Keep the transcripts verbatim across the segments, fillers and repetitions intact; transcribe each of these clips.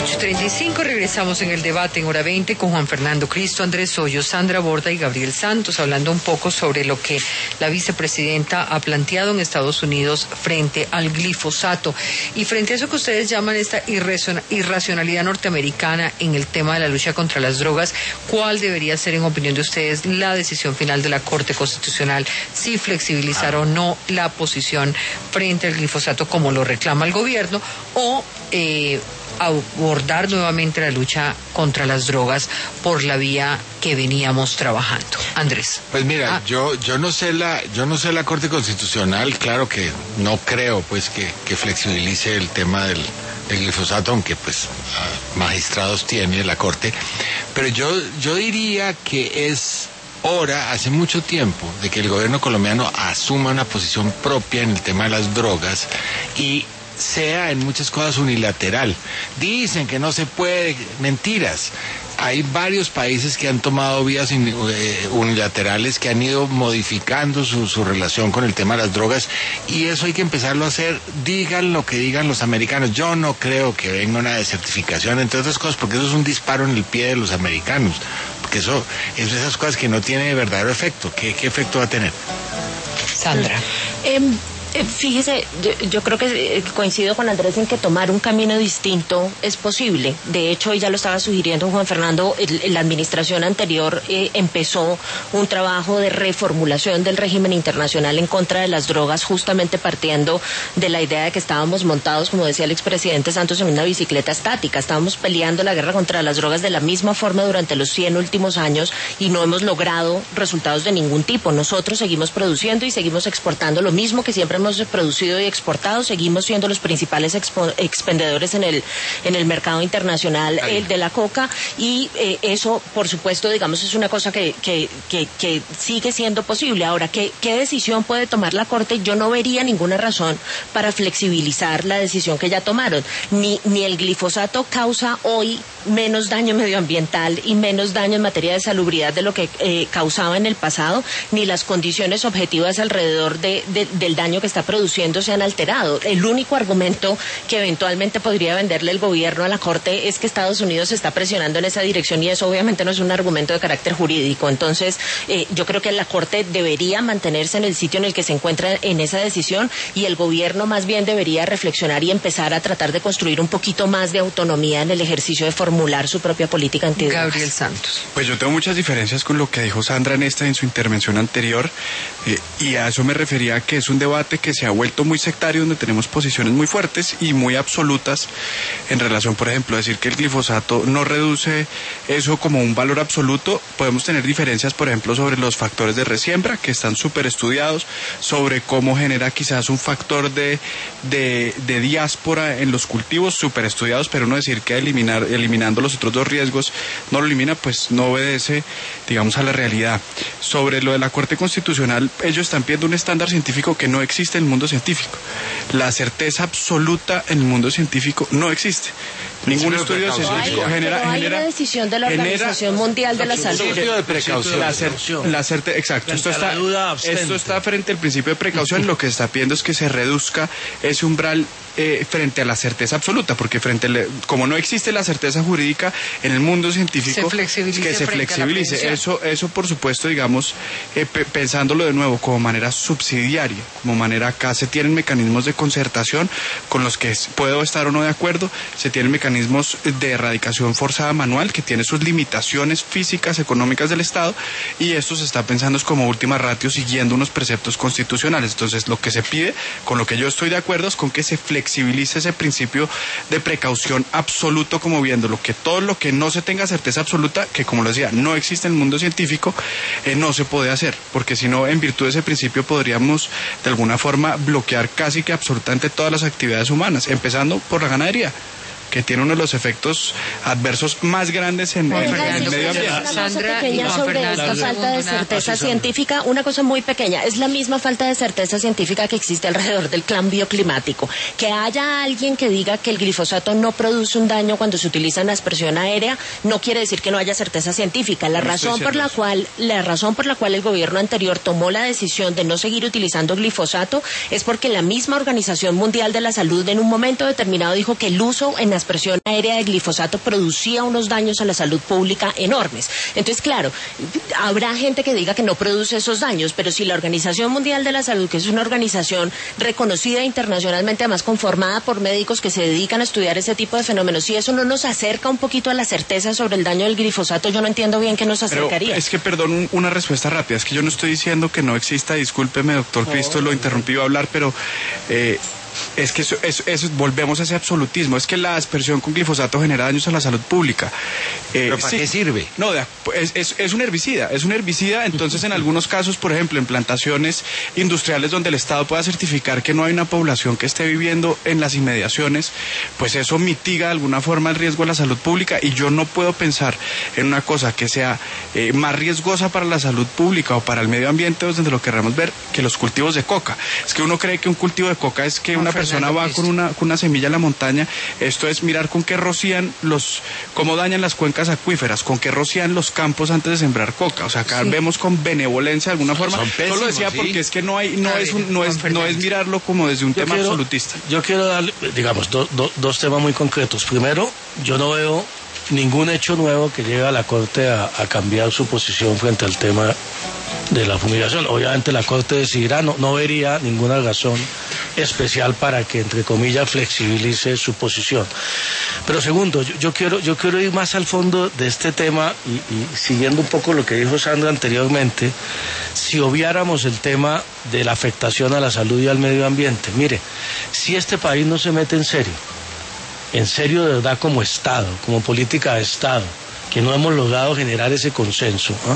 ocho treinta y cinco, regresamos en el debate en hora veinte con Juan Fernando Cristo, Andrés Hoyos, Sandra Borda y Gabriel Santos, hablando un poco sobre lo que la vicepresidenta ha planteado en Estados Unidos frente al glifosato. Y frente a eso que ustedes llaman esta irracionalidad norteamericana en el tema de la lucha contra las drogas, ¿cuál debería ser, en opinión de ustedes, la decisión final de la Corte Constitucional? Si flexibilizar o no la posición frente al glifosato como lo reclama el gobierno, o eh, abordar nuevamente la lucha contra las drogas por la vía que veníamos trabajando. Andrés. Pues mira, ah. yo yo no sé la yo no sé la Corte Constitucional, claro que no creo pues que, que flexibilice el tema del, del glifosato, aunque pues magistrados tiene la Corte, pero yo yo diría que es hora, hace mucho tiempo, de que el gobierno colombiano asuma una posición propia en el tema de las drogas y sea en muchas cosas unilateral. Dicen que no se puede, mentiras. Hay varios países que han tomado vías unilaterales, que han ido modificando su, su relación con el tema de las drogas, y eso hay que empezarlo a hacer, digan lo que digan los americanos. Yo no creo que venga una desertificación, entre otras cosas, porque eso es un disparo en el pie de los americanos, porque eso es de esas cosas que no tiene verdadero efecto. ¿Qué, qué efecto va a tener? Sandra. Eh, Fíjese, yo, yo creo que coincido con Andrés en que tomar un camino distinto es posible. De hecho, ya lo estaba sugiriendo Juan Fernando, el, la administración anterior eh, empezó un trabajo de reformulación del régimen internacional en contra de las drogas, justamente partiendo de la idea de que estábamos montados, como decía el expresidente Santos, en una bicicleta estática. Estábamos peleando la guerra contra las drogas de la misma forma durante los cien últimos años y no hemos logrado resultados de ningún tipo. Nosotros seguimos produciendo y seguimos exportando lo mismo que siempre hemos producido y exportado, seguimos siendo los principales expo- expendedores en el en el mercado internacional eh, de la coca, y eh, eso, por supuesto, digamos, es una cosa que que, que, que sigue siendo posible. Ahora, ¿qué, ¿qué decisión puede tomar la Corte? Yo no vería ninguna razón para flexibilizar la decisión que ya tomaron. Ni, ni el glifosato causa hoy menos daño medioambiental y menos daño en materia de salubridad de lo que eh, causaba en el pasado, ni las condiciones objetivas alrededor de, de, del daño que está produciendo se han alterado. El único argumento que eventualmente podría venderle el gobierno a la Corte es que Estados Unidos está presionando en esa dirección, y eso obviamente no es un argumento de carácter jurídico. Entonces, eh, yo creo que la Corte debería mantenerse en el sitio en el que se encuentra en esa decisión, y el gobierno más bien debería reflexionar y empezar a tratar de construir un poquito más de autonomía en el ejercicio de formular su propia política antidrogas. Gabriel Santos. Pues yo tengo muchas diferencias con lo que dijo Sandra en esta en su intervención anterior, eh, y a eso me refería, que es un debate que se ha vuelto muy sectario, donde tenemos posiciones muy fuertes y muy absolutas en relación, por ejemplo, a decir que el glifosato no reduce eso como un valor absoluto. Podemos tener diferencias, por ejemplo, sobre los factores de resiembra, que están súper estudiados, sobre cómo genera quizás un factor de, de, de diáspora en los cultivos, súper estudiados, pero uno decir que eliminar, eliminando los otros dos riesgos no lo elimina, pues no obedece, digamos, a la realidad. Sobre lo de la Corte Constitucional, ellos están pidiendo un estándar científico que no existe en el mundo científico. La certeza absoluta en el mundo científico no existe. Ningún estudio científico genera, pero hay genera una decisión de la Organización Mundial de la Salud. Principio de precaución. La, cer, la certe, exacto. Esto está, esto está frente al principio de precaución. Lo que se está pidiendo es que se reduzca ese umbral eh, frente a la certeza absoluta, porque frente a, como no existe la certeza jurídica en el mundo científico, se que se flexibilice. Eso, eso por supuesto, digamos, eh, pe pensándolo de nuevo como manera subsidiaria, como manera, acá se tienen mecanismos de concertación con los que puedo estar o no de acuerdo, se tienen mecanismos de erradicación forzada manual que tiene sus limitaciones físicas, económicas del Estado, y esto se está pensando es como última ratio, siguiendo unos preceptos constitucionales. Entonces, lo que se pide, con lo que yo estoy de acuerdo, es con que se flexibilice ese principio de precaución absoluto, como viéndolo, que todo lo que no se tenga certeza absoluta, que como lo decía, no existe en el mundo científico, eh, no se puede hacer, porque si no, en virtud de ese principio podríamos de alguna forma bloquear casi que absolutamente todas las actividades humanas, empezando por la ganadería, que tiene uno de los efectos adversos más grandes en, en, en el medio ambiente. Una cosa pequeña sobre esta falta de certeza científica, una cosa muy pequeña, es la misma falta de certeza científica que existe alrededor del cambio climático. Que haya alguien que diga que el glifosato no produce un daño cuando se utiliza en aspersión aérea, no quiere decir que no haya certeza científica. La razón por la cual, la razón por la cual el gobierno anterior tomó la decisión de no seguir utilizando glifosato es porque la misma Organización Mundial de la Salud en un momento determinado dijo que el uso en aspersión aérea de glifosato producía unos daños a la salud pública enormes. Entonces, claro, habrá gente que diga que no produce esos daños, pero si la Organización Mundial de la Salud, que es una organización reconocida internacionalmente, además conformada por médicos que se dedican a estudiar ese tipo de fenómenos, si eso no nos acerca un poquito a la certeza sobre el daño del glifosato, yo no entiendo bien qué nos acercaría. Pero es que, perdón, una respuesta rápida, es que yo no estoy diciendo que no exista, discúlpeme, doctor Cristo, lo interrumpí a hablar, pero eh, es que eso, eso, eso, volvemos a ese absolutismo, es que la aspersión con glifosato genera daños a la salud pública. Eh, ¿Pero para sí, qué sirve? No, es, es, es un herbicida, es un herbicida, entonces en algunos casos, por ejemplo, en plantaciones industriales donde el Estado pueda certificar que no hay una población que esté viviendo en las inmediaciones, pues eso mitiga de alguna forma el riesgo a la salud pública, y yo no puedo pensar en una cosa que sea eh, más riesgosa para la salud pública o para el medio ambiente, desde lo querramos ver, que los cultivos de coca. Es que uno cree que un cultivo de coca es que una persona va con una, con una semilla a la montaña. Esto es mirar con qué rocían los, cómo dañan las cuencas acuíferas, con qué rocían los campos antes de sembrar coca. O sea, acá sí. vemos con benevolencia de alguna forma. Pésimos, Solo decía ¿sí? porque es que no hay, no es un, no es, no es mirarlo como desde un yo tema quiero, absolutista. Yo quiero darle, digamos, do, do, dos temas muy concretos. Primero, yo no veo ningún hecho nuevo que lleve a la Corte a, a cambiar su posición frente al tema de la fumigación. Obviamente la Corte decidirá, no, no vería ninguna razón especial para que, entre comillas, flexibilice su posición. Pero segundo, yo, yo quiero yo quiero ir más al fondo de este tema y, y siguiendo un poco lo que dijo Sandra anteriormente, si obviáramos el tema de la afectación a la salud y al medio ambiente. Mire, si este país no se mete en serio, en serio de verdad como Estado, como política de Estado, que no hemos logrado generar ese consenso, ¿eh?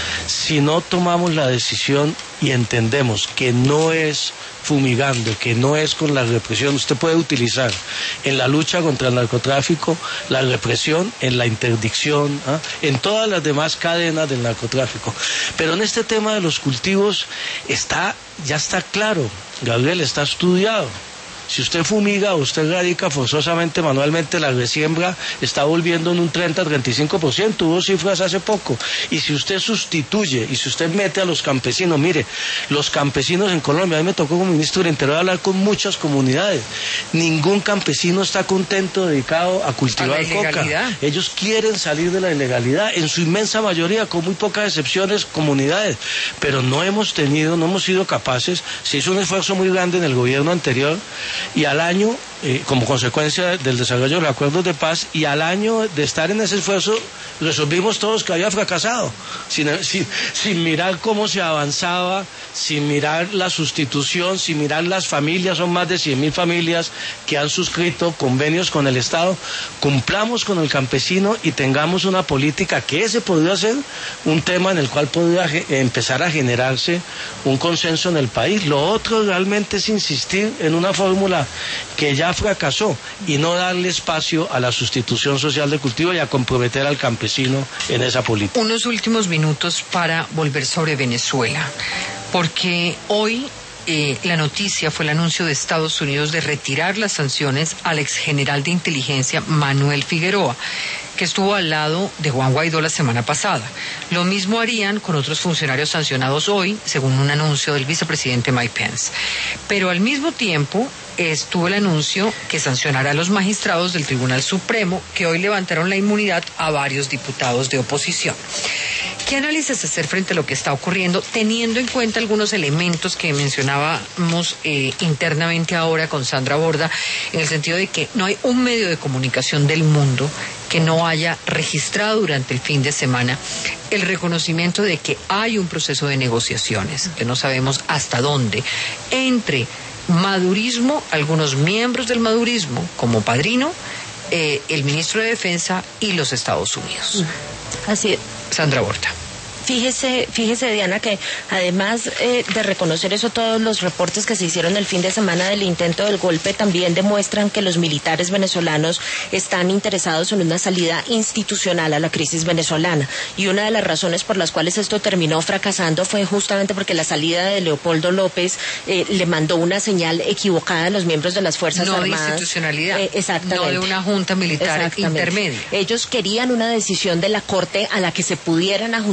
Si no tomamos la decisión y entendemos que no es fumigando, que no es con la represión, usted puede utilizar en la lucha contra el narcotráfico la represión, en la interdicción, ¿eh? en todas las demás cadenas del narcotráfico. Pero en este tema de los cultivos está, ya está claro, Gabriel, está estudiado. Si usted fumiga o usted radica forzosamente manualmente, la resiembra está volviendo en un treinta a treinta y cinco por ciento, hubo cifras hace poco. Y si usted sustituye, y si usted mete a los campesinos, mire, los campesinos en Colombia, a mí me tocó como ministro del Interior hablar con muchas comunidades, ningún campesino está contento, dedicado a cultivar coca. Ellos quieren salir de la ilegalidad, en su inmensa mayoría, con muy pocas excepciones, comunidades. Pero no hemos tenido, no hemos sido capaces, se hizo un esfuerzo muy grande en el gobierno anterior, y al año, eh, como consecuencia del desarrollo de los acuerdos de paz, y al año de estar en ese esfuerzo, resolvimos todos que había fracasado, sin, sin, sin mirar cómo se avanzaba, sin mirar la sustitución, sin mirar las familias, son más de cien mil familias que han suscrito convenios con el Estado. Cumplamos con el campesino y tengamos una política que ese podría ser un tema en el cual podría empezar a generarse un consenso en el país. Lo otro realmente es insistir en una fórmula que ya fracasó y no darle espacio a la sustitución social de cultivo y a comprometer al campesino en esa política. Unos últimos minutos para volver sobre Venezuela, porque hoy eh, la noticia fue el anuncio de Estados Unidos de retirar las sanciones al exgeneral de inteligencia Manuel Figueroa, que estuvo al lado de Juan Guaidó la semana pasada. Lo mismo harían con otros funcionarios sancionados hoy, según un anuncio del vicepresidente Mike Pence. Pero al mismo tiempo estuvo el anuncio que sancionará a los magistrados del Tribunal Supremo, que hoy levantaron la inmunidad a varios diputados de oposición. ¿Qué análisis hacer frente a lo que está ocurriendo, teniendo en cuenta algunos elementos que mencionábamos eh, internamente ahora con Sandra Borda, en el sentido de que no hay un medio de comunicación del mundo que no haya registrado durante el fin de semana el reconocimiento de que hay un proceso de negociaciones, que no sabemos hasta dónde, entre madurismo, algunos miembros del madurismo, como Padrino, eh, el ministro de Defensa y los Estados Unidos? Así es. Sandra Borda. Fíjese, fíjese Diana, que además eh, de reconocer eso, todos los reportes que se hicieron el fin de semana del intento del golpe también demuestran que los militares venezolanos están interesados en una salida institucional a la crisis venezolana. Y una de las razones por las cuales esto terminó fracasando fue justamente porque la salida de Leopoldo López eh, le mandó una señal equivocada a los miembros de las Fuerzas no Armadas. No de institucionalidad, eh, exactamente. no de una junta militar intermedia. Ellos querían una decisión de la Corte a la que se pudieran ajustar y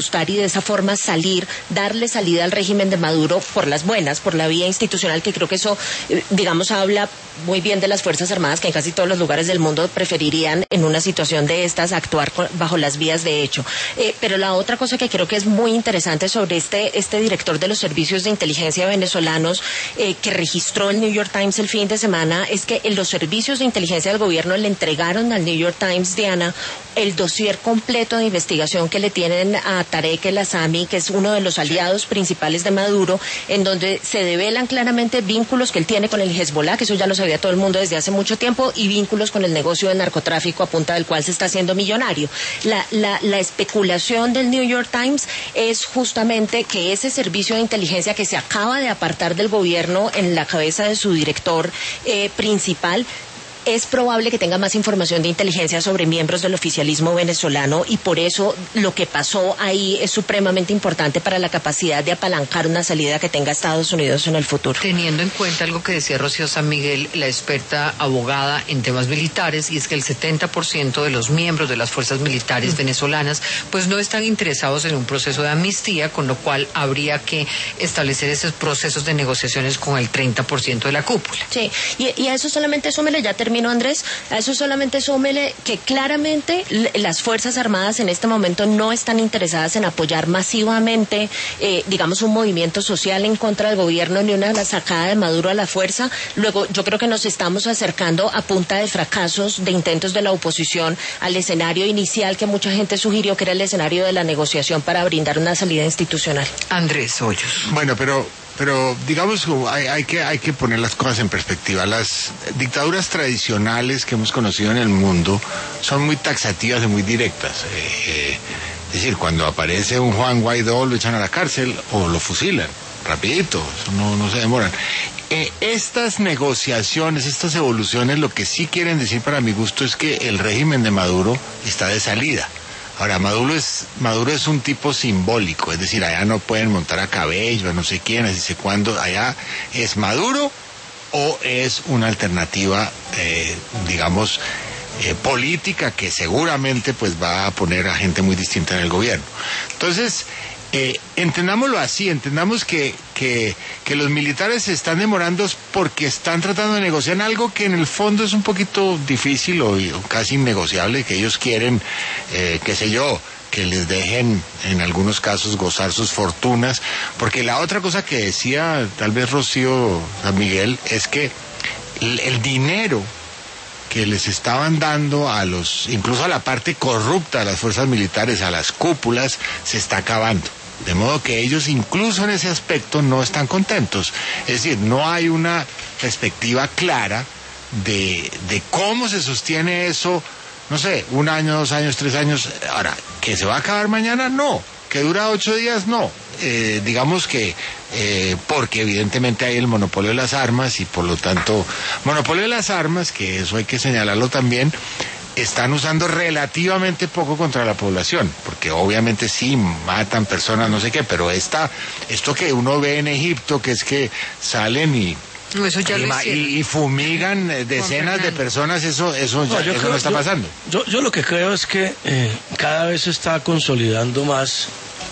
de esa forma salir, darle salida al régimen de Maduro por las buenas, por la vía institucional, que creo que eso, digamos, habla muy bien de las Fuerzas Armadas, que en casi todos los lugares del mundo preferirían en una situación de estas actuar bajo las vías de hecho. Eh, pero la otra cosa que creo que es muy interesante sobre este, este director de los servicios de inteligencia venezolanos eh, que registró el New York Times el fin de semana es que en los servicios de inteligencia del gobierno le entregaron al New York Times, Diana, el dossier completo de investigación que le tienen a Tarek El Aissami, que es uno de los aliados principales de Maduro, en donde se develan claramente vínculos que él tiene con el Hezbollah, que eso ya lo sabía todo el mundo desde hace mucho tiempo, y vínculos con el negocio de narcotráfico a punta del cual se está haciendo millonario. La, la, la especulación del New York Times es justamente que ese servicio de inteligencia que se acaba de apartar del gobierno en la cabeza de su director eh, principal, es probable que tenga más información de inteligencia sobre miembros del oficialismo venezolano, y por eso lo que pasó ahí es supremamente importante para la capacidad de apalancar una salida que tenga Estados Unidos en el futuro. Teniendo en cuenta algo que decía Rocío San Miguel, la experta abogada en temas militares, y es que el setenta por ciento de los miembros de las fuerzas militares mm. venezolanas pues no están interesados en un proceso de amnistía, con lo cual habría que establecer esos procesos de negociaciones con el treinta por ciento de la cúpula. Sí, y, y a eso solamente súmele, ya termino, Andrés, a eso solamente súmele que claramente las Fuerzas Armadas en este momento no están interesadas en apoyar masivamente, eh, digamos, un movimiento social en contra del gobierno ni una sacada de Maduro a la fuerza. Luego, yo creo que nos estamos acercando a punta de fracasos, de intentos de la oposición al escenario inicial que mucha gente sugirió que era el escenario de la negociación para brindar una salida institucional. Andrés Hoyos. Bueno, pero... Pero digamos, hay, hay, que, hay que poner las cosas en perspectiva. Las dictaduras tradicionales que hemos conocido en el mundo son muy taxativas y muy directas. Eh, eh, es decir, cuando aparece un Juan Guaidó lo echan a la cárcel o lo fusilan, rapidito, eso no, no se demoran. Eh, estas negociaciones, estas evoluciones, lo que sí quieren decir para mi gusto es que el régimen de Maduro está de salida. Ahora, Maduro es, Maduro es un tipo simbólico, es decir, allá no pueden montar a Cabello, a no sé quién, así sé cuándo, allá es Maduro o es una alternativa, eh, digamos, eh, política que seguramente pues va a poner a gente muy distinta en el gobierno. Entonces, eh, entendámoslo así, entendamos que, que, que los militares se están demorando porque están tratando de negociar algo que en el fondo es un poquito difícil o, o casi innegociable, que ellos quieren, eh, qué sé yo, que les dejen en algunos casos gozar sus fortunas, porque la otra cosa que decía tal vez Rocío San Miguel es que el, el dinero que les estaban dando a los, incluso a la parte corrupta de las fuerzas militares, a las cúpulas, se está acabando. De modo que ellos incluso en ese aspecto no están contentos. Es decir, no hay una perspectiva clara de, de cómo se sostiene eso, no sé, un año, dos años, tres años. Ahora, ¿que se va a acabar mañana? No. ¿Que dura ocho días? No. Eh, digamos que eh, porque evidentemente hay el monopolio de las armas y por lo tanto, monopolio de las armas, que eso hay que señalarlo también, están usando relativamente poco contra la población, porque obviamente sí matan personas, no sé qué, pero esta, esto que uno ve en Egipto, que es que salen y No, eso ya y, lo y, y fumigan decenas de personas, eso eso, ya, no, eso creo, no está yo, pasando. Yo, yo lo que creo es que eh, cada vez se está consolidando más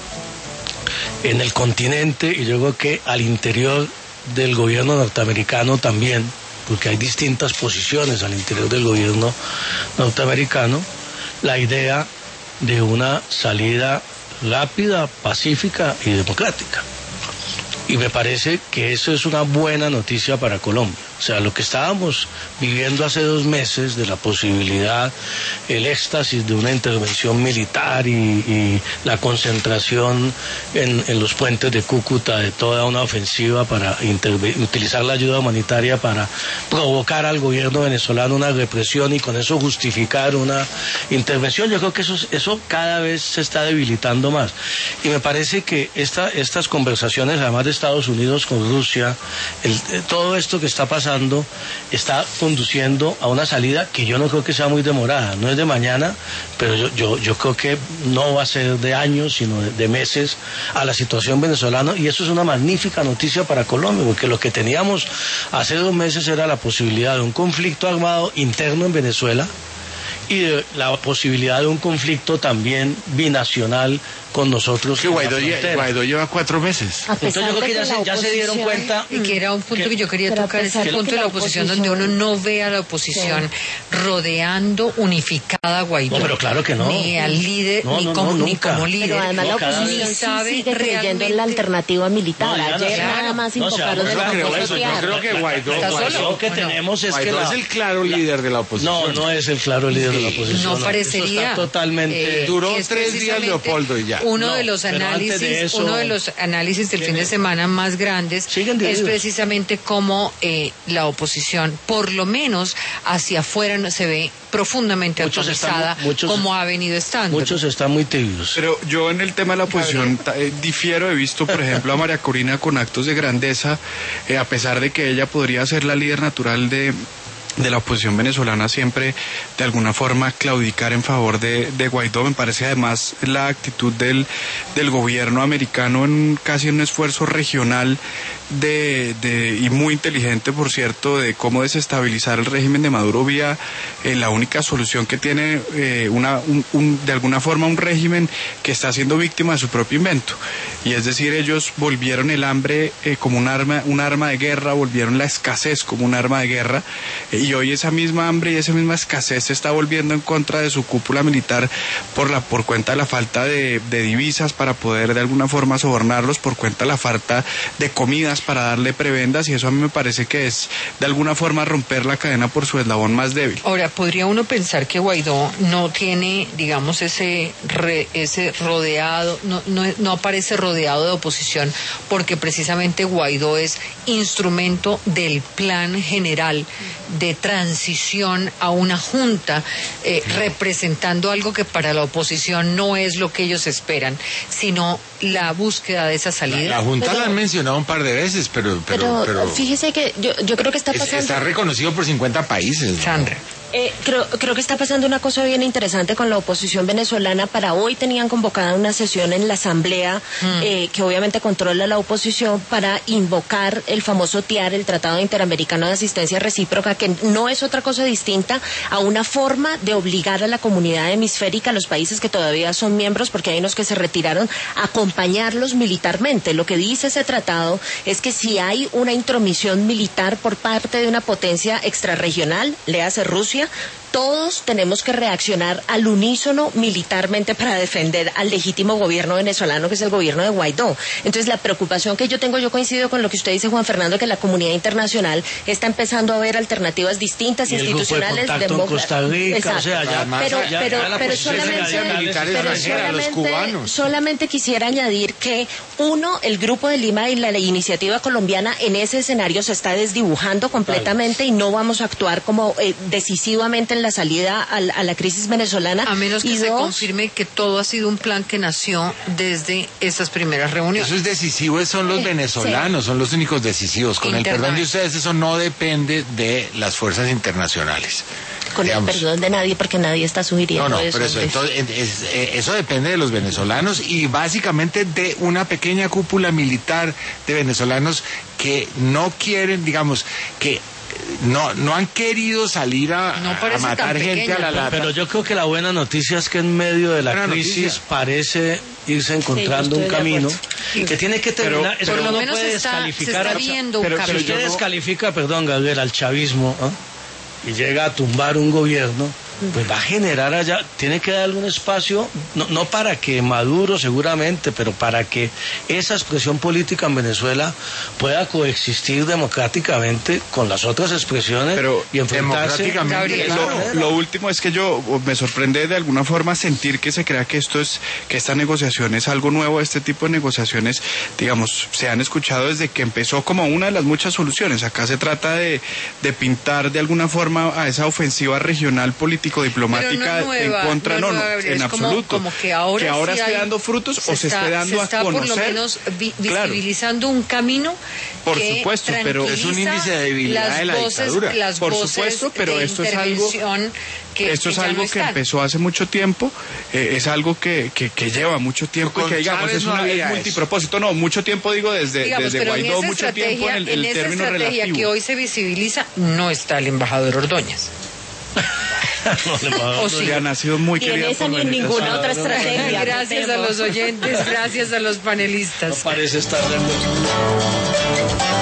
en el continente, y yo creo que al interior del gobierno norteamericano también, porque hay distintas posiciones al interior del gobierno norteamericano, la idea de una salida rápida, pacífica y democrática. Y me parece que eso es una buena noticia para Colombia. O sea, lo que estábamos viviendo hace dos meses de la posibilidad, el éxtasis de una intervención militar y, y la concentración en, en los puentes de Cúcuta de toda una ofensiva para utilizar la ayuda humanitaria para provocar al gobierno venezolano una represión y con eso justificar una intervención, yo creo que eso, eso cada vez se está debilitando más. Y me parece que esta, estas conversaciones, además de Estados Unidos con Rusia, el, todo esto que está pasando está conduciendo a una salida que yo no creo que sea muy demorada, no es de mañana, pero yo, yo, yo creo que no va a ser de años, sino de, de meses a la situación venezolana, y eso es una magnífica noticia para Colombia, porque lo que teníamos hace dos meses era la posibilidad de un conflicto armado interno en Venezuela, y de la posibilidad de un conflicto también binacional con nosotros. Que Guaidó, Guaidó lleva cuatro meses. Entonces yo creo que ya se, ya se dieron cuenta. Y que era un punto que, que yo quería tocar, ese punto de la oposición, donde uno no ve a la oposición sí. rodeando unificada a Guaidó. No, pero claro que no. Ni al líder, no, ni, no, como, no, ni como líder. Pero además la oposición sí sabe sigue creyendo en la alternativa militar. No, Ayer no, nada más no, invocaron no, el creo eso, yo creo que Guaidó, la Guaidó que tenemos es Guaidó que la, es el claro líder de la oposición. No, no es el claro líder sí. de la oposición. No, no parecería. Eso está totalmente. Eh, Duró tres días Leopoldo y ya. Uno no, de los análisis, de eso, uno de los análisis del fin de semana más grandes es precisamente cómo eh, la oposición, por lo menos hacia afuera, no se ve profundamente muchos atomizada están, muchos, como ha venido estando. Muchos están muy tibios. Pero yo en el tema de la oposición eh, difiero, he visto por ejemplo a María Corina con actos de grandeza, eh, a pesar de que ella podría ser la líder natural de de la oposición venezolana, siempre de alguna forma claudicar en favor de, de Guaidó. Me parece además la actitud del, del gobierno americano en casi un esfuerzo regional de, de y muy inteligente, por cierto, de cómo desestabilizar el régimen de Maduro vía eh, la única solución que tiene eh, una un, un, de alguna forma un régimen que está siendo víctima de su propio invento, y es decir, ellos volvieron el hambre eh, como un arma un arma de guerra, volvieron la escasez como un arma de guerra, eh, y hoy esa misma hambre y esa misma escasez se está volviendo en contra de su cúpula militar por la por cuenta de la falta de, de divisas para poder de alguna forma sobornarlos, por cuenta de la falta de comidas para darle prebendas, y eso a mí me parece que es de alguna forma romper la cadena por su eslabón más débil. Ahora, podría uno pensar que Guaidó no tiene, digamos, ese re, ese rodeado, no, no, no aparece rodeado de oposición, porque precisamente Guaidó es instrumento del plan general de transición a una junta, eh, representando algo que para la oposición no es lo que ellos esperan, sino la búsqueda de esa salida. La, la Junta pero, la han mencionado un par de veces, pero... Pero, pero, pero fíjese que yo, yo creo que está pasando... Es, está reconocido por cincuenta países. Sandra. Eh, creo, creo que está pasando una cosa bien interesante con la oposición venezolana. Para hoy tenían convocada una sesión en la Asamblea, mm. eh, que obviamente controla la oposición, para invocar el famoso T I A R, el Tratado Interamericano de Asistencia Recíproca, que no es otra cosa distinta a una forma de obligar a la comunidad hemisférica, a los países que todavía son miembros, porque hay unos que se retiraron, a acompañarlos militarmente. Lo que dice ese tratado es que si hay una intromisión militar por parte de una potencia extrarregional, le hace Rusia, todos tenemos que reaccionar al unísono militarmente para defender al legítimo gobierno venezolano, que es el gobierno de Guaidó. Entonces, la preocupación que yo tengo, yo coincido con lo que usted dice, Juan Fernando, que la comunidad internacional está empezando a ver alternativas distintas, y institucionales, el grupo de contacto en Costa Rica, exacto. O sea, ya, pero, ya, pero, ya la pero solamente, pero solamente, solamente quisiera añadir que uno, el Grupo de Lima y la, la iniciativa colombiana en ese escenario se está desdibujando completamente, vale. Y no vamos a actuar como eh, decisivamente en la salida a, a la crisis venezolana. A menos que y se dos, confirme que todo ha sido un plan que nació desde esas primeras reuniones. Eso es decisivo, son los venezolanos, sí. Son los únicos decisivos. Con el perdón de ustedes, eso no depende de las fuerzas internacionales. Con digamos. El perdón de nadie, porque nadie está sugiriendo no, no, eso. Pero eso, entonces, es, es, eso depende de los venezolanos y básicamente de una pequeña cúpula militar de venezolanos que no quieren, digamos, que no no han querido salir a, no a matar gente pequeña, a la lata. Pero yo creo que la buena noticia es que en medio de la buena crisis noticia. Parece irse encontrando sí, un camino sí. Que tiene que terminar. Pero, por lo no menos puede está, descalificar se está viendo pero, un pero camino. Si usted descalifica, perdón, Gabriel, al chavismo, ¿eh? Y llega a tumbar un gobierno, pues va a generar allá, tiene que darle un espacio, no, no para que Maduro seguramente, pero para que esa expresión política en Venezuela pueda coexistir democráticamente con las otras expresiones, pero y enfrentarse. Democráticamente, lo, lo último es que yo me sorprende de alguna forma sentir que se crea que esto es, que esta negociación es algo nuevo. Este tipo de negociaciones, digamos, se han escuchado desde que empezó como una de las muchas soluciones. Acá se trata de, de pintar de alguna forma a esa ofensiva regional política diplomática no nueva, en contra, no, no, no en absoluto. Como, como que ahora, que ahora sí esté hay, dando frutos se o se está, esté dando se está a conocer. Por lo menos vi, visibilizando claro. Un camino. Por que supuesto, pero es un índice de debilidad de la voces, dictadura. Las por supuesto, pero esto es algo que, esto que es algo no que empezó hace mucho tiempo, eh, es algo que, que, que lleva mucho tiempo y que digamos Chávez es una no multipropósito, no, mucho tiempo digo desde, digamos, desde Guaidó, mucho tiempo en el, el en término esa estrategia relativo. Que hoy se visibiliza no está el embajador Ordóñez. no, el embajador O sí. Diana ha sido muy Ni en querida esa por ni en Benedicta ninguna Sala. otra estrategia. Gracias a los oyentes, gracias a los No panelistas. parece estar de acuerdo.